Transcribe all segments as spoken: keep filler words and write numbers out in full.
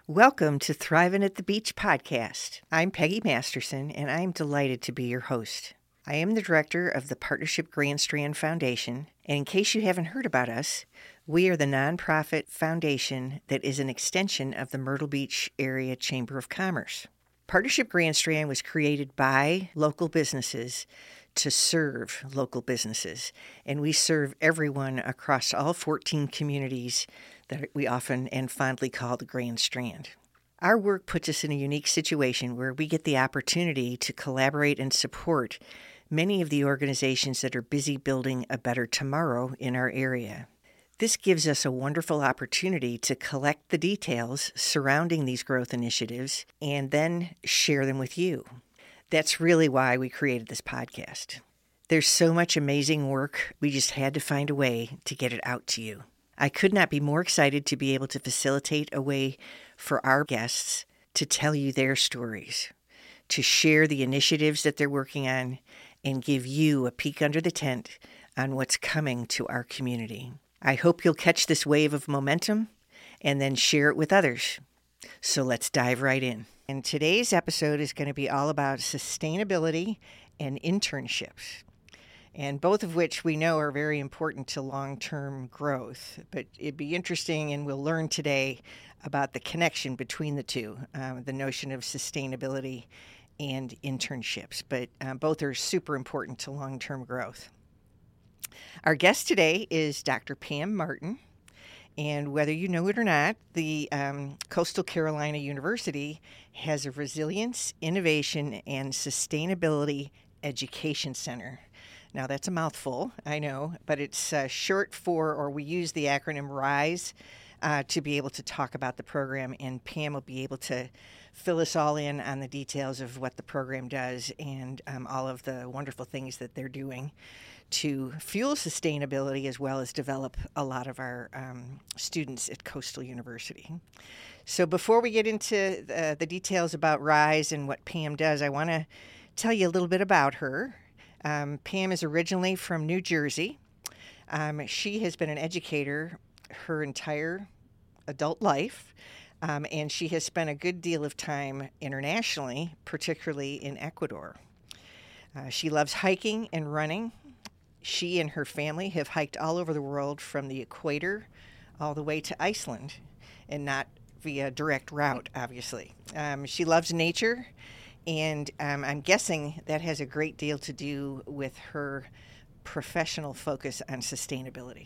Welcome to Thriving at the Beach podcast. I'm Peggy Masterson, and I'm delighted to be your host. I am the director of the Partnership Grand Strand Foundation, and in case you haven't heard about us, we are the nonprofit foundation that is an extension of the Myrtle Beach Area Chamber of Commerce. Partnership Grand Strand was created by local businesses to serve local businesses, and we serve everyone across all fourteen communities that we often and fondly call the Grand Strand. Our work puts us in a unique situation where we get the opportunity to collaborate and support many of the organizations that are busy building a better tomorrow in our area. This gives us a wonderful opportunity to collect the details surrounding these growth initiatives and then share them with you. That's really why we created this podcast. There's so much amazing work, we just had to find a way to get it out to you. I could not be more excited to be able to facilitate a way for our guests to tell you their stories, to share the initiatives that they're working on, and give you a peek under the tent on what's coming to our community. I hope you'll catch this wave of momentum and then share it with others. So let's dive right in. And today's episode is going to be all about sustainability and internships, and both of which we know are very important to long-term growth. But it'd be interesting, and we'll learn today about the connection between the two, um, the notion of sustainability and internships. But um, both are super important to long-term growth. Our guest today is Doctor Pam Martin. And whether you know it or not, the um, Coastal Carolina University has a Resilience, Innovation, and Sustainability Education Center. Now, that's a mouthful, I know, but it's uh, short for, or we use the acronym RISE uh, to be able to talk about the program, and Pam will be able to fill us all in on the details of what the program does and um, all of the wonderful things that they're doing to fuel sustainability as well as develop a lot of our um, students at Coastal University. So before we get into the, the details about RISE and what Pam does, I want to tell you a little bit about her. Um, Pam is originally from New Jersey. Um, she has been an educator her entire adult life, um, and she has spent a good deal of time internationally, particularly in Ecuador. Uh, she loves hiking and running. She and her family have hiked all over the world from the equator all the way to Iceland, and not via direct route, obviously. Um, she loves nature. And um, I'm guessing that has a great deal to do with her professional focus on sustainability.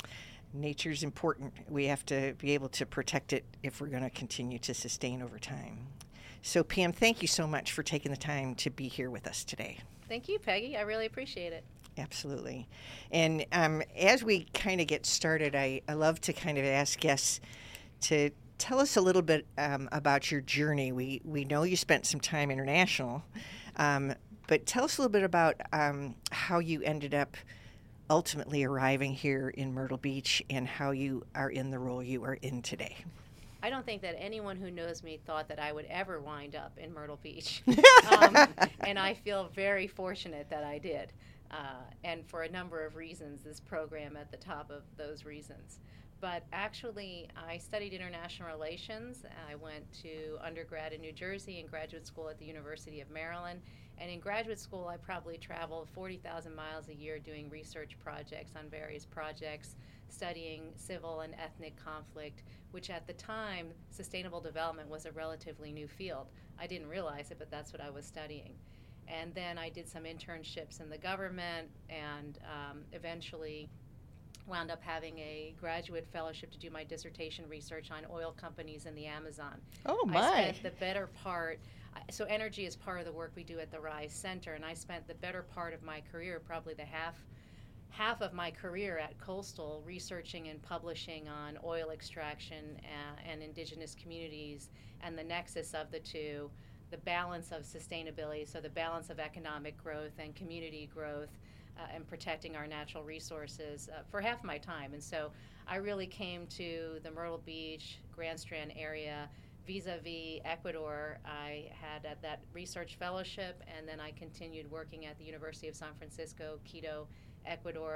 Nature's important. We have to be able to protect it if we're going to continue to sustain over time. So, Pam, thank you so much for taking the time to be here with us today. Thank you, Peggy. I really appreciate it. Absolutely. And um, as we kind of get started, I, I love to kind of ask guests to tell us a little bit um, about your journey. We we know you spent some time international, um, but tell us a little bit about um, how you ended up ultimately arriving here in Myrtle Beach and how you are in the role you are in today. I don't think that anyone who knows me thought that I would ever wind up in Myrtle Beach, um, and I feel very fortunate that I did, uh, and for a number of reasons, this program at the top of those reasons. But actually, I studied international relations. I went to undergrad in New Jersey and graduate school at the University of Maryland. And in graduate school, I probably traveled forty thousand miles a year doing research projects on various projects, studying civil and ethnic conflict, which at the time, sustainable development was a relatively new field. I didn't realize it, but that's what I was studying. And then I did some internships in the government and um, eventually wound up having a graduate fellowship to do my dissertation research on oil companies in the Amazon. Oh, my. I spent the better part, so energy is part of the work we do at the RISE Center, and I spent the better part of my career, probably the half half of my career at Coastal, researching and publishing on oil extraction and, and indigenous communities and the nexus of the two, the balance of sustainability, so the balance of economic growth and community growth, Uh, and protecting our natural resources uh, for half my time. And so I really came to the Myrtle Beach, Grand Strand area vis-a-vis Ecuador. I had at that research fellowship, and then I continued working at the University of San Francisco, Quito, Ecuador.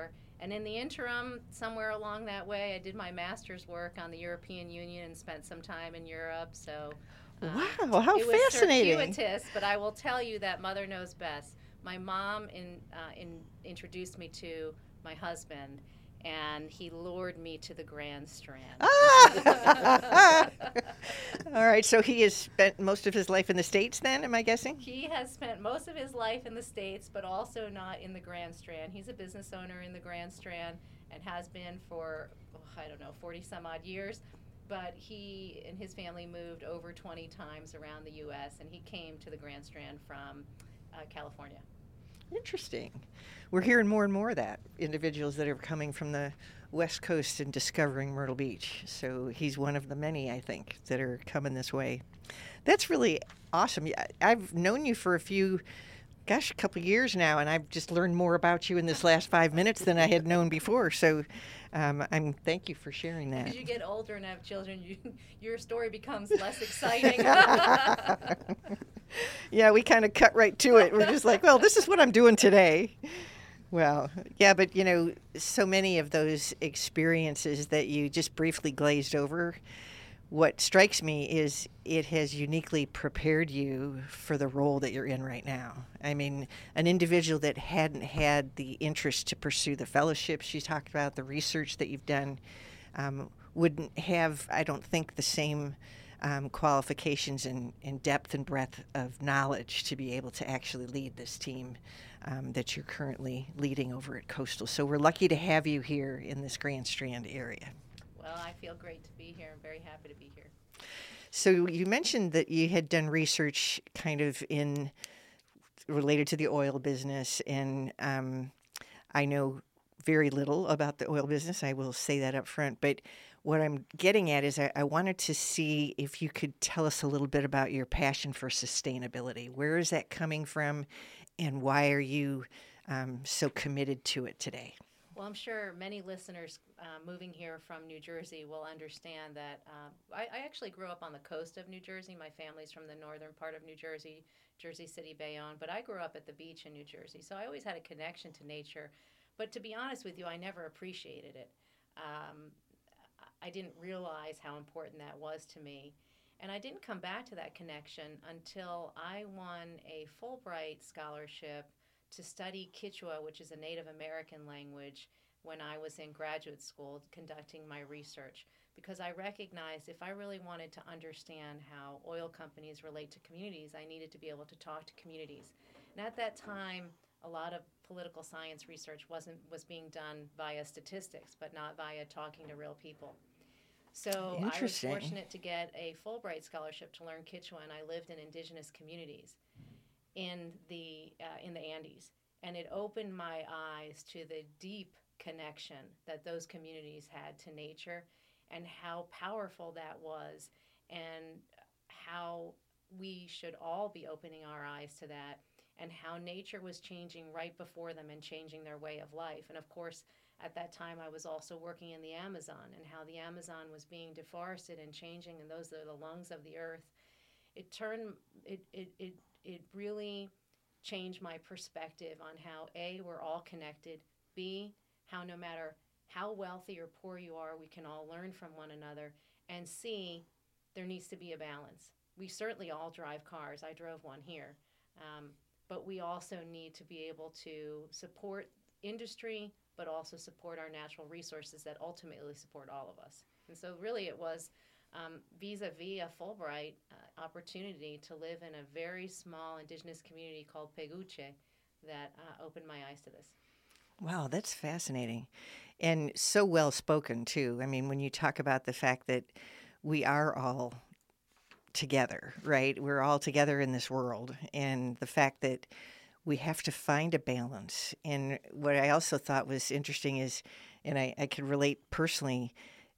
And in the interim, somewhere along that way, I did my master's work on the European Union and spent some time in Europe. So, um, wow, how it was fascinating! circuitous, but I will tell you that mother knows best. My mom in, uh, in introduced me to my husband, and he lured me to the Grand Strand. Ah! All right, so he has spent most of his life in the States then, am I guessing? He has spent most of his life in the States, but also not in the Grand Strand. He's a business owner in the Grand Strand and has been for, oh, I don't know, forty some odd years. But he and his family moved over twenty times around the U S, and he came to the Grand Strand from uh, California. Interesting. We're hearing more and more of that, individuals that are coming from the West Coast and discovering Myrtle Beach. So he's one of the many, I think, that are coming this way. That's really awesome. Yeah, I've known you for a few, gosh, a couple of years now, and I've just learned more about you in this last five minutes than I had known before. So um, I'm thank you for sharing that. As you get older and have children, you, your story becomes less exciting. Yeah, we kind of cut right to it. We're just like, well, this is what I'm doing today. Well, yeah, but you know, so many of those experiences that you just briefly glazed over, what strikes me is it has uniquely prepared you for the role that you're in right now. I mean, an individual that hadn't had the interest to pursue the fellowships you talked about, the research that you've done, um, wouldn't have, I don't think, the same um, qualifications and, and depth and breadth of knowledge to be able to actually lead this team um, that you're currently leading over at Coastal. So we're lucky to have you here in this Grand Strand area. Well, I feel great to be here. I'm very happy to be here. So you mentioned that you had done research kind of in related to the oil business, and um, I know very little about the oil business. I will say that up front. But what I'm getting at is I, I wanted to see if you could tell us a little bit about your passion for sustainability. Where is that coming from, and why are you um, so committed to it today? Well, I'm sure many listeners uh, moving here from New Jersey will understand that uh, I, I actually grew up on the coast of New Jersey. My family's from the northern part of New Jersey, Jersey City, Bayonne, but I grew up at the beach in New Jersey, so I always had a connection to nature. But to be honest with you, I never appreciated it. Um, I didn't realize how important that was to me. And I didn't come back to that connection until I won a Fulbright scholarship to study Quechua, which is a Native American language, when I was in graduate school conducting my research, because I recognized if I really wanted to understand how oil companies relate to communities, I needed to be able to talk to communities. And at that time, a lot of political science research wasn't was being done via statistics, but not via talking to real people. So I was fortunate to get a Fulbright scholarship to learn Quechua, and I lived in indigenous communities in the uh, in the Andes, and it opened my eyes to the deep connection that those communities had to nature, and how powerful that was, and how we should all be opening our eyes to that, and how nature was changing right before them and changing their way of life. And of course, at that time, I was also working in the Amazon, and how the Amazon was being deforested and changing, and those are the lungs of the earth. It turned it it it it really changed my perspective on how A, we're all connected, B, how no matter how wealthy or poor you are, we can all learn from one another, and C, there needs to be a balance. We certainly all drive cars. I drove one here. Um, but we also need to be able to support industry, but also support our natural resources that ultimately support all of us. And so really it was um, vis-a-vis a Fulbright uh, opportunity to live in a very small indigenous community called Peguche that uh, opened my eyes to this. Wow, that's fascinating. And so well spoken, too. I mean, when you talk about the fact that we are all together, right? We're all together in this world. And the fact that we have to find a balance. And what I also thought was interesting is, and I, I could relate personally,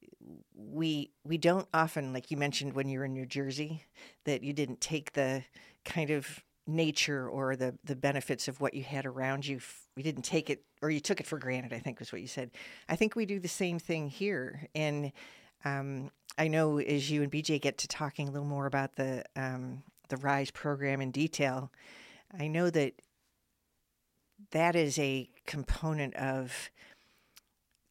we we don't often, like you mentioned when you were in New Jersey, that you didn't take the kind of nature or the, the benefits of what you had around you. You didn't take it, or you took it for granted, I think was what you said. I think we do the same thing here. And um, I know as you and B J get to talking a little more about the um, the RISE program in detail, I know that that is a component of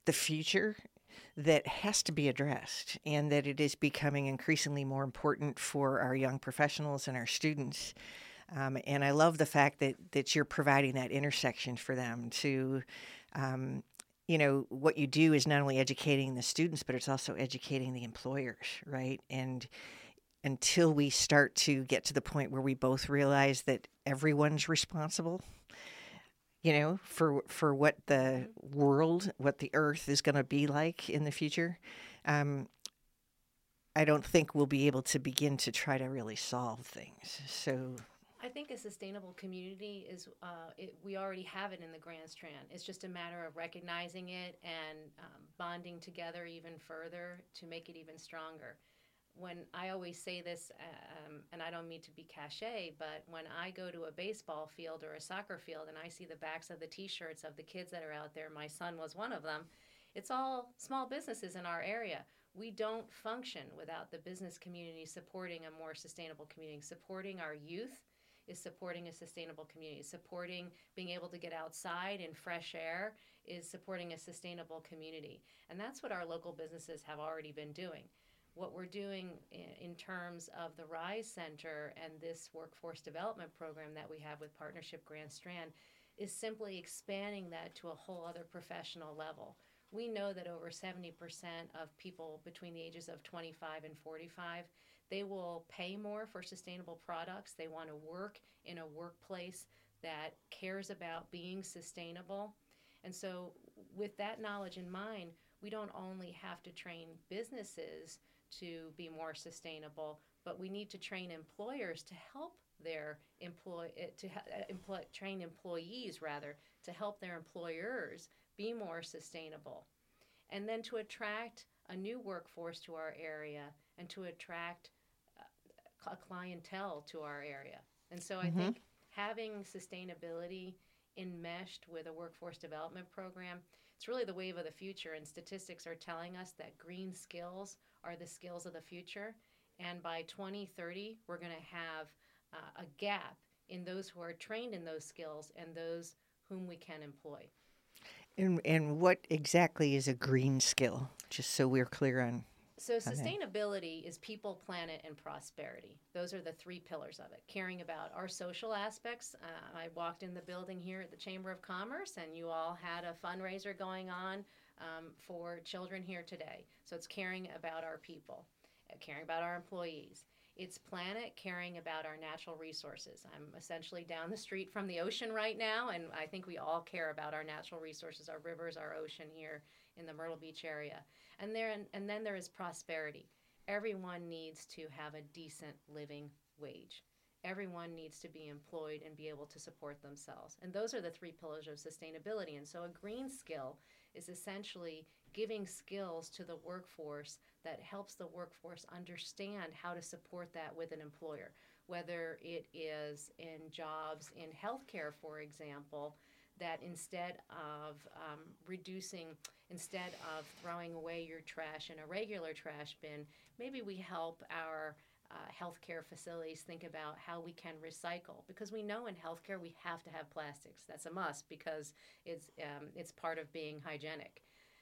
the future that has to be addressed, and that it is becoming increasingly more important for our young professionals and our students. Um, and I love the fact that, that you're providing that intersection for them to, um, you know, what you do is not only educating the students, but it's also educating the employers, right? And until we start to get to the point where we both realize that everyone's responsible, you know, for for what the world, what the earth is going to be like in the future, um, I don't think we'll be able to begin to try to really solve things. So I think a sustainable community is, uh, it, we already have it in the Grand Strand. It's just a matter of recognizing it and um, bonding together even further to make it even stronger. When I always say this, um, and I don't mean to be cliche, but when I go to a baseball field or a soccer field and I see the backs of the T-shirts of the kids that are out there, my son was one of them, it's all small businesses in our area. We don't function without the business community supporting a more sustainable community. Supporting our youth is supporting a sustainable community. Supporting being able to get outside in fresh air is supporting a sustainable community. And that's what our local businesses have already been doing. What we're doing in terms of the RISE Center and this workforce development program that we have with Partnership Grand Strand is simply expanding that to a whole other professional level. We know that over seventy percent of people between the ages of twenty-five and forty-five, they will pay more for sustainable products. They want to work in a workplace that cares about being sustainable. And so with that knowledge in mind, we don't only have to train businesses to be more sustainable, but we need to train employers to help their employ to ha- employ, train employees rather to help their employers be more sustainable, and then to attract a new workforce to our area and to attract a clientele to our area. And so I mm-hmm. think having sustainability enmeshed with a workforce development program, it's really the wave of the future, and statistics are telling us that green skills are the skills of the future. And by twenty thirty, we're going to have uh, a gap in those who are trained in those skills and those whom we can employ. And, and what exactly is a green skill, just so we're clear on? So sustainability is people, planet, and prosperity. Those are the three pillars of it. Caring about our social aspects. Uh, I walked in the building here at the Chamber of Commerce, and you all had a fundraiser going on um, for children here today. So it's caring about our people, uh, caring about our employees. It's planet, caring about our natural resources. I'm essentially down the street from the ocean right now, and I think we all care about our natural resources, our rivers, our ocean here in the Myrtle Beach area. And there, and then there is prosperity. Everyone needs to have a decent living wage. Everyone needs to be employed and be able to support themselves. And those are the three pillars of sustainability. And so a green skill is essentially giving skills to the workforce that helps the workforce understand how to support that with an employer, whether it is in jobs in healthcare, for example, that instead of um, reducing, instead of throwing away your trash in a regular trash bin, maybe we help our uh, healthcare facilities think about how we can recycle. Because we know in healthcare we have to have plastics. That's a must because it's um, it's part of being hygienic.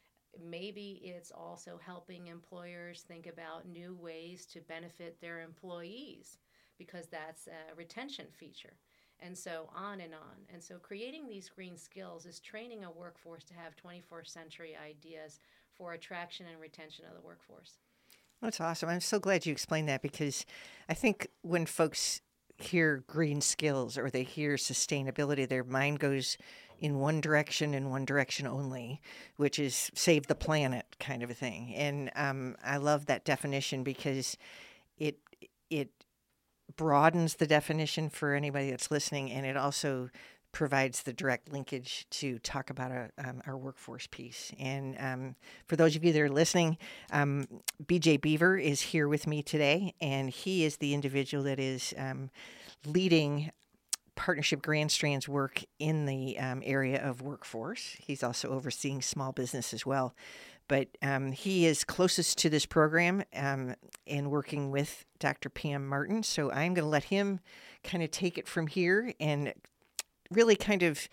Maybe it's also helping employers think about new ways to benefit their employees because that's a retention feature. And so on and on. And so creating these green skills is training a workforce to have twenty-first century ideas for attraction and retention of the workforce. That's awesome. I'm so glad you explained that, because I think when folks hear green skills or they hear sustainability, their mind goes in one direction and one direction only, which is save the planet kind of a thing. And um, I love that definition because it it broadens the definition for anybody that's listening, and it also provides the direct linkage to talk about a, um, our workforce piece. And um, for those of you that are listening, um, B J Beaver is here with me today, and he is the individual that is um, leading Partnership Grand Strand's work in the um, area of workforce. He's also overseeing small business as well. But um, he is closest to this program um, and working with Doctor Pam Martin. So I'm going to let him kind of take it from here and really kind of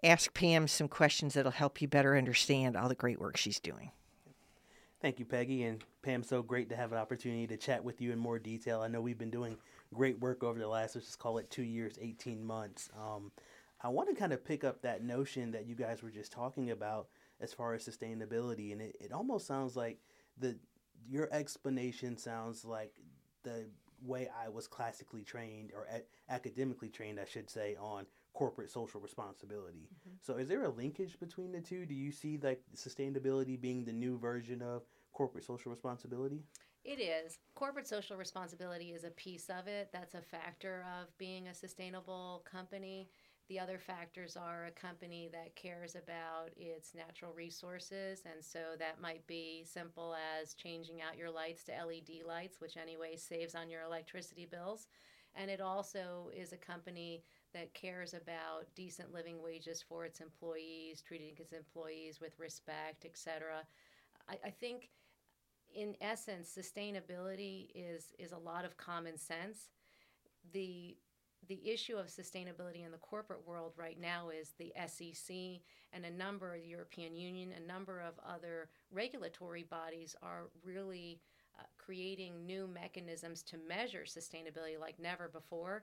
ask Pam some questions that'll help you better understand all the great work she's doing. Thank you, Peggy. And Pam, so great to have an opportunity to chat with you in more detail. I know we've been doing great work over the last, let's just call it two years, eighteen months. Um, I want to kind of pick up that notion that you guys were just talking about as far as sustainability. And it, it almost sounds like the your explanation sounds like the way I was classically trained or a- academically trained, I should say, on corporate social responsibility. Mm-hmm. So is there a linkage between the two? Do you see like sustainability being the new version of corporate social responsibility? It is. Corporate social responsibility is a piece of it. That's a factor of being a sustainable company. The other factors are a company that cares about its natural resources, and so that might be simple as changing out your lights to L E D lights, which anyway saves on your electricity bills. And it also is a company that cares about decent living wages for its employees, treating its employees with respect, et cetera. I, I think, in essence, sustainability is is a lot of common sense. The the issue of sustainability in the corporate world right now is the S E C and a number of the European Union, a number of other regulatory bodies are really uh, creating new mechanisms to measure sustainability like never before.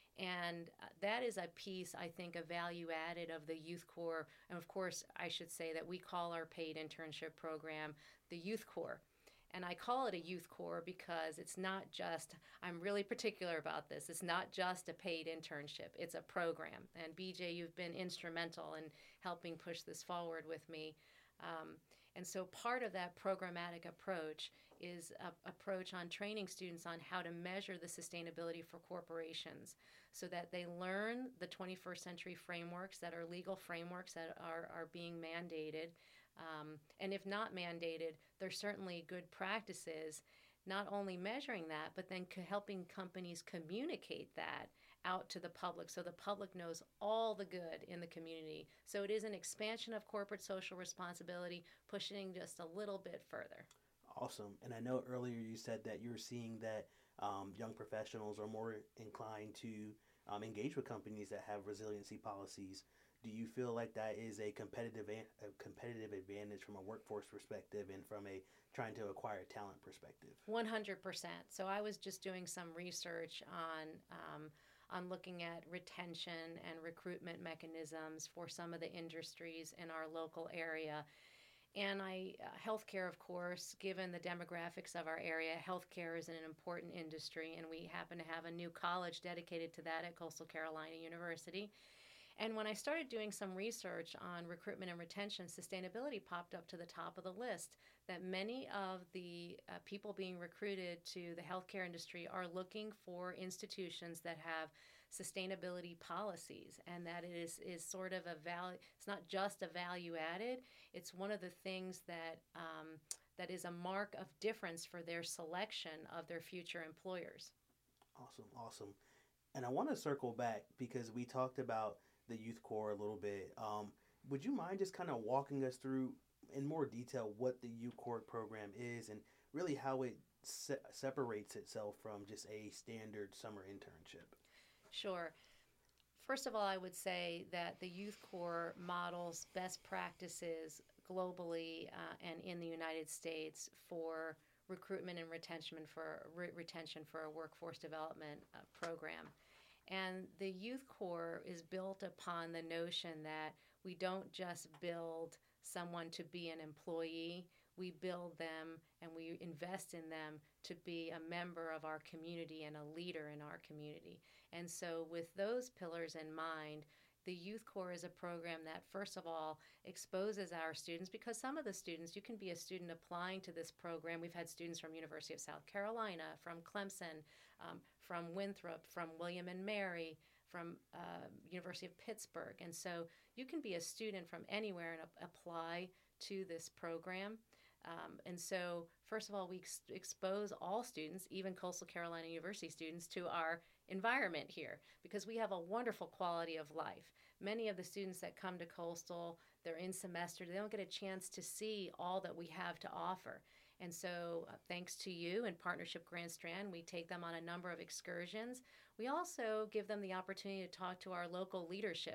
And uh, that is a piece, I think, of value added of the Youth Corps. And of course, I should say that we call our paid internship program the Youth Corps. And I call it a Youth Corps because it's not just, I'm really particular about this, it's not just a paid internship, it's a program. And B J, you've been instrumental in helping push this forward with me. Um, and so part of that programmatic approach is an approach on training students on how to measure the sustainability for corporations so that they learn the twenty-first century frameworks that are legal frameworks that are, are being mandated. Um, and if not mandated, there's certainly good practices, not only measuring that, but then co- helping companies communicate that out to the public so the public knows all the good in the community. So it is an expansion of corporate social responsibility, pushing just a little bit further. Awesome. And I know earlier you said that you're seeing that um, young professionals are more inclined to um, engage with companies that have resiliency policies. Do you feel like that is a competitive a competitive advantage from a workforce perspective and from a trying to acquire talent perspective? one hundred percent. So I was just doing some research on um, on looking at retention and recruitment mechanisms for some of the industries in our local area. And I, uh, healthcare, of course, given the demographics of our area, healthcare is an important industry, and we happen to have a new college dedicated to that at Coastal Carolina University. And when I started doing some research on recruitment and retention, sustainability popped up to the top of the list. That many of the uh, people being recruited to the healthcare industry are looking for institutions that have sustainability policies, and that it is, is sort of a value, it's not just a value added, it's one of the things that um, that is a mark of difference for their selection of their future employers. Awesome, awesome. And I want to circle back because we talked about the Youth Corps a little bit. Um, would you mind just kind of walking us through in more detail what the Youth Corps program is and really how it se- separates itself from just a standard summer internship? Sure. First of all, I would say that the Youth Corps models best practices globally uh, and in the United States for recruitment and retention for re- retention for a workforce development uh, program. And the Youth Corps is built upon the notion that we don't just build someone to be an employee, we build them and we invest in them to be a member of our community and a leader in our community. And so with those pillars in mind, the Youth Corps is a program that, first of all, exposes our students, because some of the students, you can be a student applying to this program. We've had students from University of South Carolina, from Clemson, um, from Winthrop, from William and Mary, from uh, University of Pittsburgh. And so you can be a student from anywhere and a- apply to this program. Um, and so, first of all, we ex- expose all students, even Coastal Carolina University students, to our environment here because we have a wonderful quality of life. Many of the students that come to Coastal, they're in semester, they don't get a chance to see all that we have to offer. And so, uh, thanks to you and Partnership Grand Strand, we take them on a number of excursions. We also give them the opportunity to talk to our local leadership.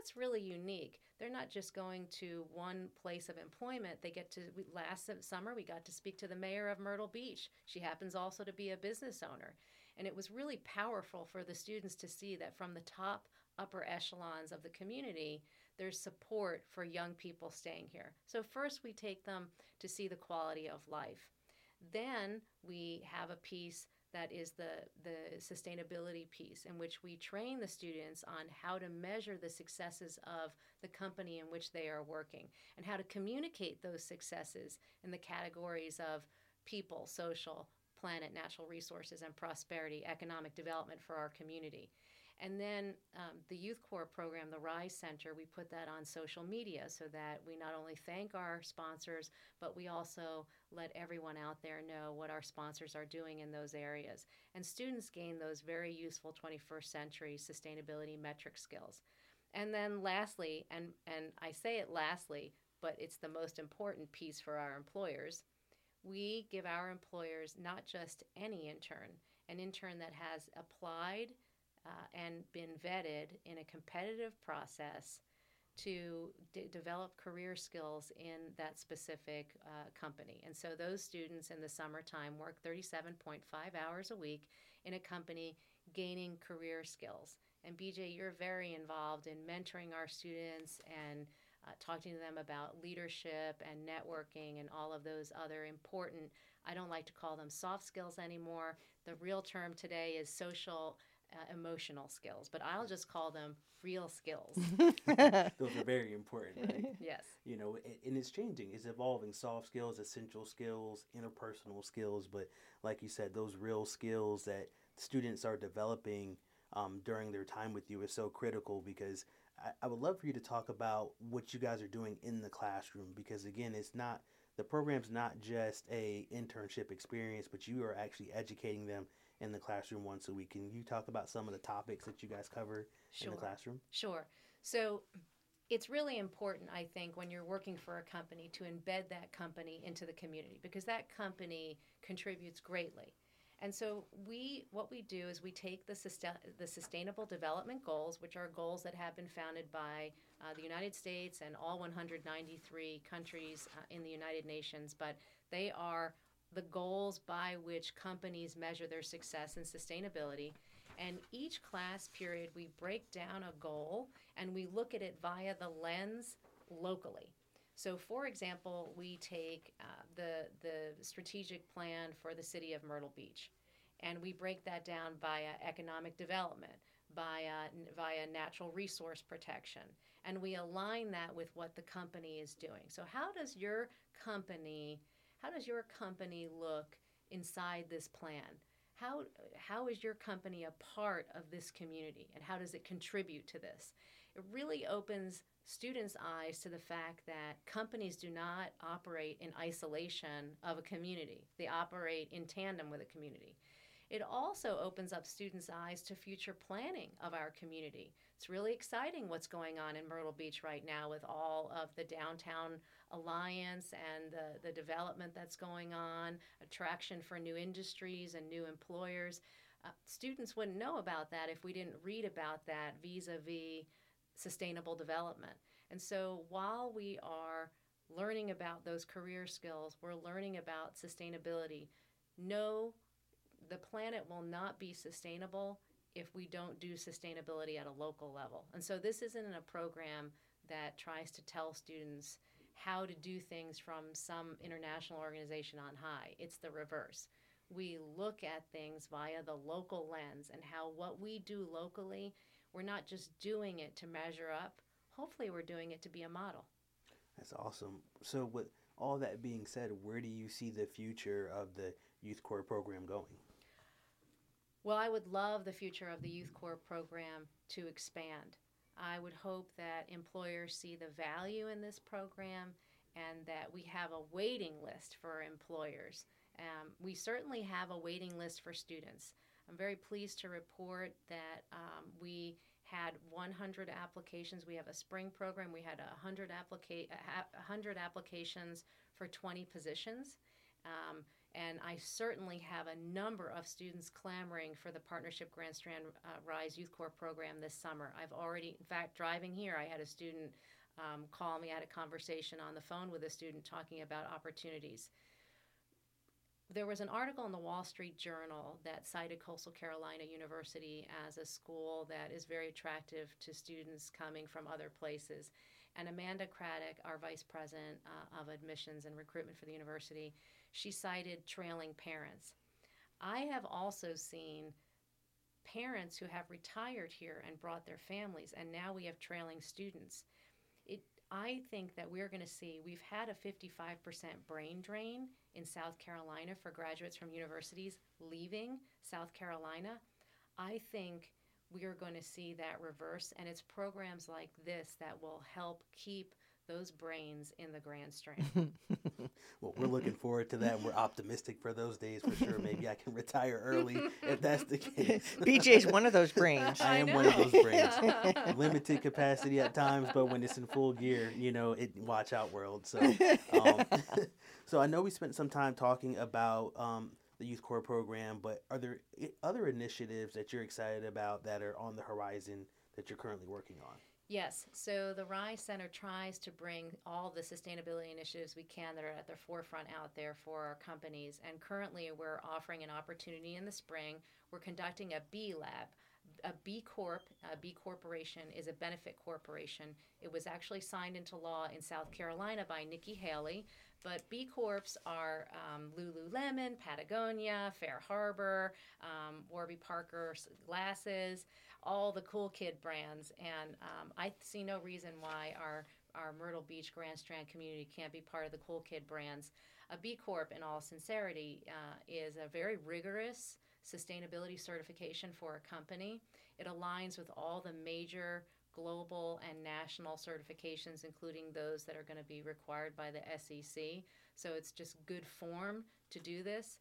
that's really unique. They're not just going to one place of employment. They get to, we, last summer, we got to speak to the mayor of Myrtle Beach. She happens also to be a business owner. And it was really powerful for the students to see that from the top upper echelons of the community, there's support for young people staying here. So first we take them to see the quality of life. Then we have a piece that is the, the sustainability piece, in which we train the students on how to measure the successes of the company in which they are working and how to communicate those successes in the categories of people, social, planet, natural resources, and prosperity, economic development for our community. And then um, the Youth Corps program, the RISE Center, we put that on social media so that we not only thank our sponsors, but we also let everyone out there know what our sponsors are doing in those areas. And students gain those very useful twenty-first century sustainability metric skills. And then lastly, and, and I say it lastly, but it's the most important piece for our employers, we give our employers not just any intern, an intern that has applied Uh, and been vetted in a competitive process to d- develop career skills in that specific uh, company. And so those students in the summertime work thirty-seven point five hours a week in a company gaining career skills. And B J, you're very involved in mentoring our students and uh, talking to them about leadership and networking and all of those other important, I don't like to call them soft skills anymore. The real term today is social Uh, emotional skills, but I'll just call them real skills. Those are very important, right? Yes. You know, and, and it's changing. It's evolving. Soft skills, essential skills, interpersonal skills. But like you said, those real skills that students are developing um, during their time with you is so critical, because I, I would love for you to talk about what you guys are doing in the classroom, because again, it's not, the program's not just a internship experience, but you are actually educating them in the classroom once a week. Can you talk about some of the topics that you guys cover Sure. in the classroom? Sure. So it's really important, I think, when you're working for a company to embed that company into the community, because that company contributes greatly. And so we, what we do is we take the, sustain, the Sustainable Development Goals, which are goals that have been founded by uh, the United States and all one hundred ninety-three countries uh, in the United Nations, but they are the goals by which companies measure their success and sustainability. And each class period, we break down a goal and we look at it via the lens locally. So, for example, we take uh, the, the strategic plan for the city of Myrtle Beach, and we break that down via economic development, via, via natural resource protection, and we align that with what the company is doing. So how does your company How does your company look inside this plan? How, how is your company a part of this community, and how does it contribute to this? It really opens students' eyes to the fact that companies do not operate in isolation of a community. They operate in tandem with a community. It also opens up students' eyes to future planning of our community. It's really exciting what's going on in Myrtle Beach right now with all of the Downtown Alliance and the, the development that's going on, attraction for new industries and new employers. Uh, students wouldn't know about that if we didn't read about that vis-a-vis sustainable development. And so while we are learning about those career skills, we're learning about sustainability. No, the planet will not be sustainable if we don't do sustainability at a local level. And so this isn't a program that tries to tell students how to do things from some international organization on high. It's the reverse. We look at things via the local lens and how what we do locally, we're not just doing it to measure up. Hopefully we're doing it to be a model. That's awesome. So with all that being said, where do you see the future of the Youth Corps program going? Well, I would love the future of the Youth Corps program to expand. I would hope that employers see the value in this program and that we have a waiting list for employers. Um, we certainly have a waiting list for students. I'm very pleased to report that um, we had one hundred applications. We have a spring program. We had one hundred, applica- one hundred applications for twenty positions. Um, And I certainly have a number of students clamoring for the Partnership Grand Strand uh, Rise Youth Corps program this summer. I've already, in fact, driving here, I had a student um, call me. I had a conversation on the phone with a student talking about opportunities. There was an article in the Wall Street Journal that cited Coastal Carolina University as a school that is very attractive to students coming from other places. And Amanda Craddock, our vice president uh, of admissions and recruitment for the university, she cited trailing parents. I have also seen parents who have retired here and brought their families, and now we have trailing students. It, I think that we're going to see, we've had a fifty-five percent brain drain in South Carolina for graduates from universities leaving South Carolina. I think we are going to see that reverse, and it's programs like this that will help keep those brains in the Grand Strand. Well, we're looking forward to that. We're optimistic for those days for sure. Maybe I can retire early if that's the case. B J's one of those brains. I am I one of know. those brains. Limited capacity at times, but when it's in full gear, you know, it watch out world. So, um, so I know we spent some time talking about um, the Youth Corps program, but are there i- other initiatives that you're excited about that are on the horizon that you're currently working on? Yes, so the Rise Center tries to bring all the sustainability initiatives we can that are at the forefront out there for our companies. And currently we're offering an opportunity in the spring. We're conducting a B Lab. A B Corp, a B Corporation, is a benefit corporation. It was actually signed into law in South Carolina by Nikki Haley. But B Corps are um, Lululemon, Patagonia, Fair Harbor, um, Warby Parker glasses, all the cool kid brands. And um, I see no reason why our, our Myrtle Beach Grand Strand community can't be part of the cool kid brands. A B Corp, in all sincerity, uh, is a very rigorous sustainability certification for a company. It aligns with all the major global and national certifications, including those that are going to be required by the S E C. So it's just good form to do this.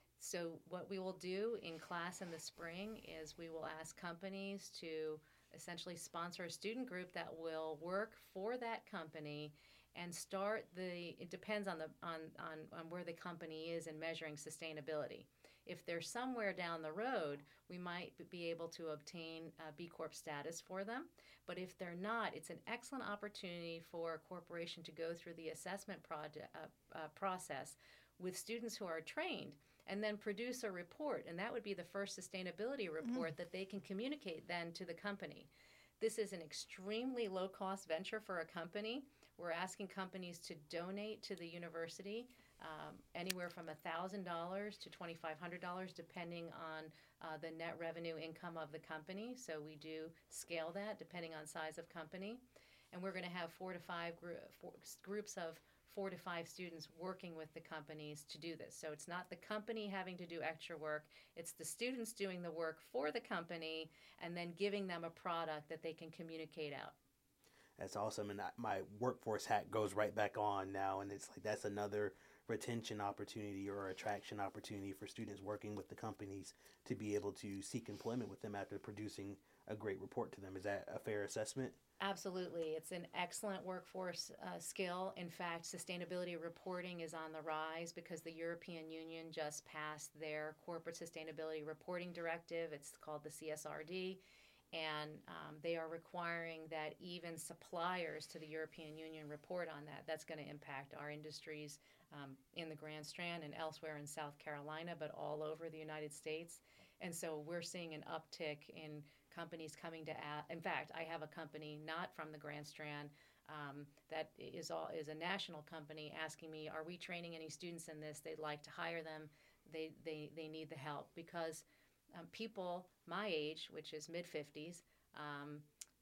So what we will do in class in the spring is we will ask companies to essentially sponsor a student group that will work for that company and start the, it depends on the on, on, on where the company is in measuring sustainability. If they're somewhere down the road, we might be able to obtain a B Corp status for them. But if they're not, it's an excellent opportunity for a corporation to go through the assessment project, uh, uh, process with students who are trained and then produce a report. And that would be the first sustainability report mm. that they can communicate then to the company. This is an extremely low-cost venture for a company. We're asking companies to donate to the university um, anywhere from one thousand dollars to two thousand five hundred dollars, depending on uh, the net revenue income of the company. So we do scale that depending on size of company. And we're going to have four to five gr- four, groups of four to five students working with the companies to do this. So it's not the company having to do extra work. It's the students doing the work for the company and then giving them a product that they can communicate out. That's awesome. And I, my workforce hat goes right back on now. And it's like that's another retention opportunity or attraction opportunity for students working with the companies to be able to seek employment with them after producing a great report to them. Is that a fair assessment? Absolutely. It's an excellent workforce uh, skill. In fact, sustainability reporting is on the rise because the European Union just passed their Corporate Sustainability Reporting Directive. It's called the C S R D. And um, they are requiring that even suppliers to the European Union report on that. That's going to impact our industries um, in the Grand Strand and elsewhere in South Carolina, but all over the United States. And so we're seeing an uptick in companies coming to, a- in fact, I have a company not from the Grand Strand um, that is all is a national company asking me, are we training any students in this? They'd like to hire them. They, they, they need the help because Um, people my age, which is mid-fifties, um,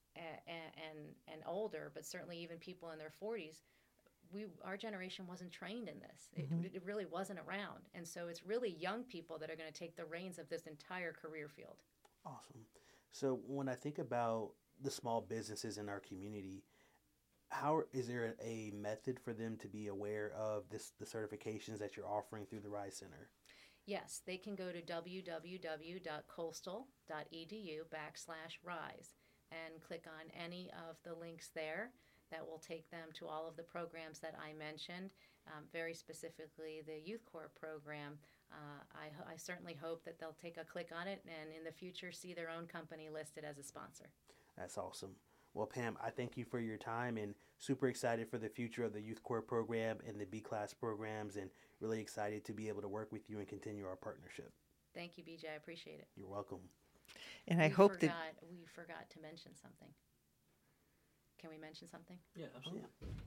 and, and and older, but certainly even people in their forties, we our generation wasn't trained in this. Mm-hmm. It, it really wasn't around. And so it's really young people that are going to take the reins of this entire career field. Awesome. So when I think about the small businesses in our community, how is there a method for them to be aware of this the certifications that you're offering through the Rise Center? Yes, they can go to www.coastal.edu backslash rise and click on any of the links there that will take them to all of the programs that I mentioned. um, very specifically the Youth Corps program, uh, I, ho- I certainly hope that they'll take a click on it and in the future see their own company listed as a sponsor. That's awesome. Well, Pam, I thank you for your time and super excited for the future of the Youth Corps program and the B-Class programs, and really excited to be able to work with you and continue our partnership. Thank you, B J. I appreciate it. You're welcome. And I we hope forgot, that we forgot to mention something. Can we mention something? Yeah, absolutely.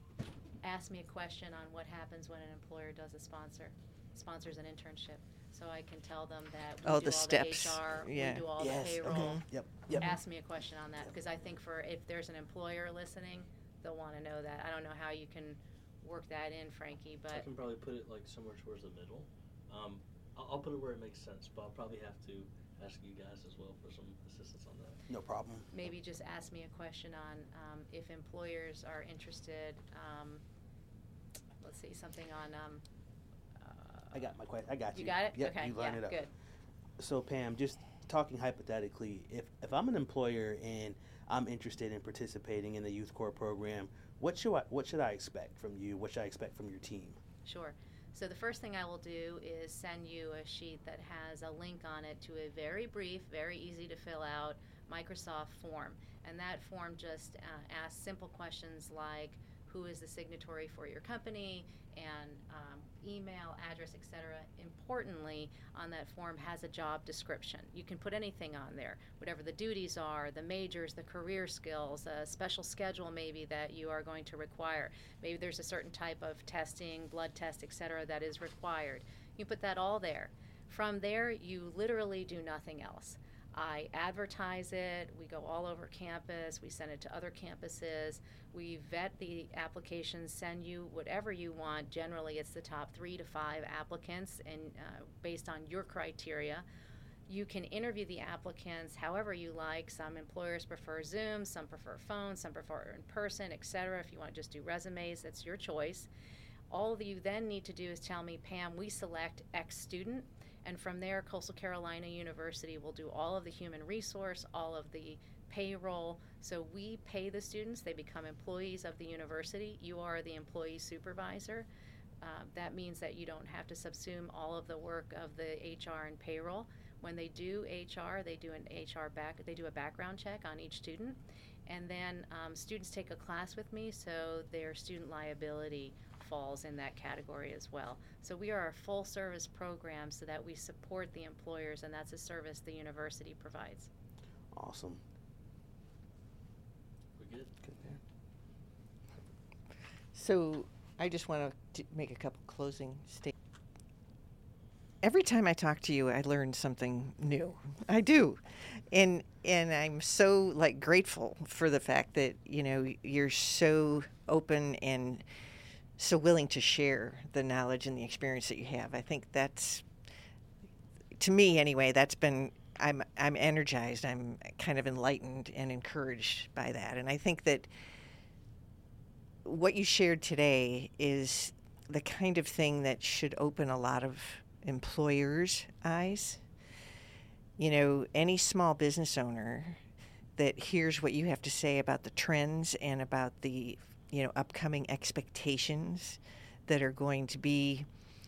Ask me a question on what happens when an employer does a sponsor, sponsors an internship, so I can tell them that we Oh, do the all steps. the H R, Yeah. we do all Yes, the payroll. okay. Yep. Yep. Ask me a question on that, because I think for if there's an employer listening, they'll want to know that. I don't know how you can work that in, Frankie, I but can probably put it like somewhere towards the middle. Um, I'll, I'll put it where it makes sense, but I'll probably have to ask you guys as well for some assistance on that. No problem. maybe just ask me a question on um, if employers are interested. Um, let's see, something on. Um, uh, I got my question. I got you. You got it? Yep, Okay, you line yeah, it up. good. So, Pam, just talking hypothetically, if, if I'm an employer and I'm interested in participating in the Youth Corps program, what should I, what should I expect from you? What should I expect from your team? Sure. So the first thing I will do is send you a sheet that has a link on it to a very brief, very easy to fill out Microsoft form. And that form just uh, asks simple questions like, who is the signatory for your company, and um, email, address, et cetera. Importantly, on that form has a job description. You can put anything on there, whatever the duties are, the majors, the career skills, a special schedule maybe that you are going to require. Maybe there's a certain type of testing, blood test, et cetera, that is required. You put that all there. From there, you literally do nothing else. I advertise it, we go all over campus, we send it to other campuses, we vet the applications, send you whatever you want. Generally, it's the top three to five applicants, and uh, based on your criteria. You can interview the applicants however you like. Some employers prefer Zoom, some prefer phone, some prefer in person, et cetera. If you want to just do resumes, that's your choice. All you then need to do is tell me, Pam, we select X student. And from there, Coastal Carolina University will do all of the human resource, all of the payroll. So we pay the students. They become employees of the university. You are the employee supervisor. Uh, that means that you don't have to subsume all of the work of the H R and payroll. When they do H R, they do an H R back. They do a background check on each student. And then um, students take a class with me, so their student liability falls in that category as well. So we are a full service program so that we support the employers, and that's a service the university provides. Awesome. We're good. Good there. So I just want to make a couple closing statements. Every time I talk to you, I learn something new. I do, and and I'm so like grateful for the fact that you know you're so open and so willing to share the knowledge and the experience that you have. I think that's, to me anyway, that's been. I'm I'm energized. I'm kind of enlightened and encouraged by that, and I think that what you shared today is the kind of thing that should open a lot of employers' eyes. You know, any small business owner that hears what you have to say about the trends and about the, you know, upcoming expectations that are going to be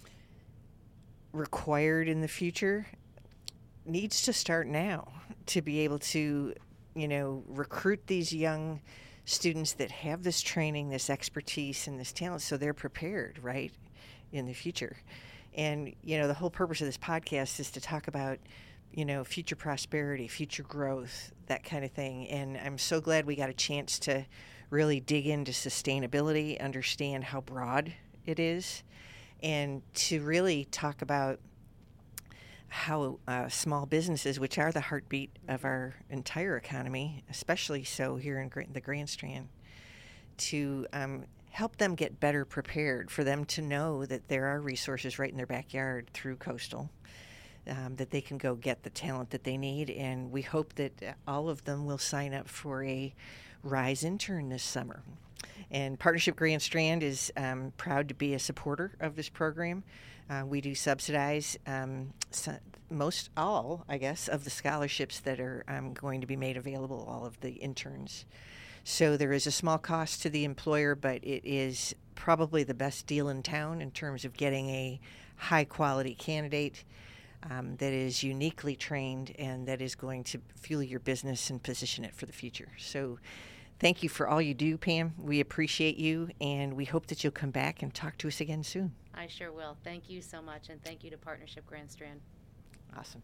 required in the future needs to start now to be able to, you know, recruit these young students that have this training, this expertise, and this talent so they're prepared, right, in the future. And, you know, the whole purpose of this podcast is to talk about, you know, future prosperity, future growth, that kind of thing. And I'm so glad we got a chance to really dig into sustainability, understand how broad it is, and to really talk about how uh, small businesses, which are the heartbeat of our entire economy, especially so here in the Grand Strand, to um, help them get better prepared, for them to know that there are resources right in their backyard through Coastal, um, that they can go get the talent that they need. And we hope that all of them will sign up for a RISE intern this summer. And Partnership Grand Strand is um, proud to be a supporter of this program. Uh, we do subsidize um, so most all, I guess, of the scholarships that are um, going to be made available, all of the interns. So there is a small cost to the employer, but it is probably the best deal in town in terms of getting a high quality candidate um, that is uniquely trained and that is going to fuel your business and position it for the future. So thank you for all you do, Pam. We appreciate you, and we hope that you'll come back and talk to us again soon. I sure will. Thank you so much, and thank you to Partnership Grand Strand. Awesome.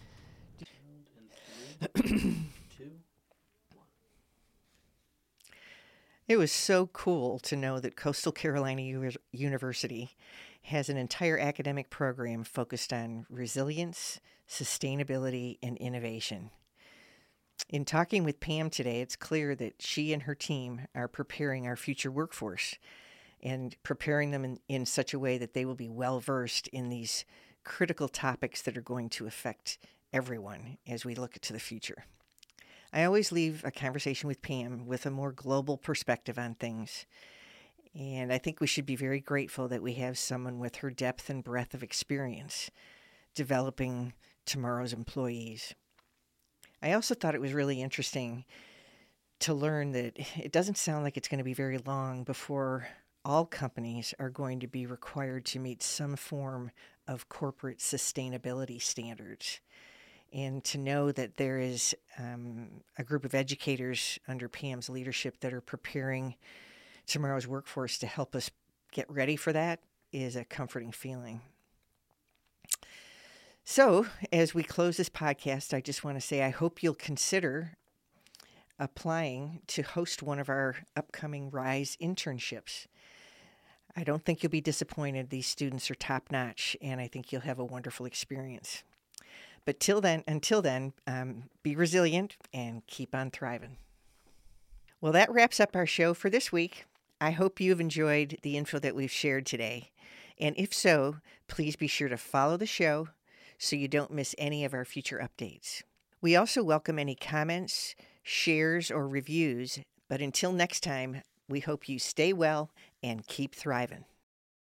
And three, two, one. It was so cool to know that Coastal Carolina U- University has an entire academic program focused on resilience, sustainability, and innovation. In talking with Pam today, it's clear that she and her team are preparing our future workforce and preparing them in, in such a way that they will be well versed in these critical topics that are going to affect everyone as we look to the future. I always leave a conversation with Pam with a more global perspective on things. And I think we should be very grateful that we have someone with her depth and breadth of experience developing tomorrow's employees. I also thought it was really interesting to learn that it doesn't sound like it's going to be very long before all companies are going to be required to meet some form of corporate sustainability standards. And to know that there is um, a group of educators under Pam's leadership that are preparing tomorrow's workforce to help us get ready for that is a comforting feeling. So, as we close this podcast, I just want to say I hope you'll consider applying to host one of our upcoming RISE internships. I don't think you'll be disappointed. These students are top-notch, and I think you'll have a wonderful experience. But till then, until then, um, be resilient and keep on thriving. Well, that wraps up our show for this week. I hope you've enjoyed the info that we've shared today. And if so, please be sure to follow the show so you don't miss any of our future updates. We also welcome any comments, shares, or reviews. But until next time, we hope you stay well and keep thriving.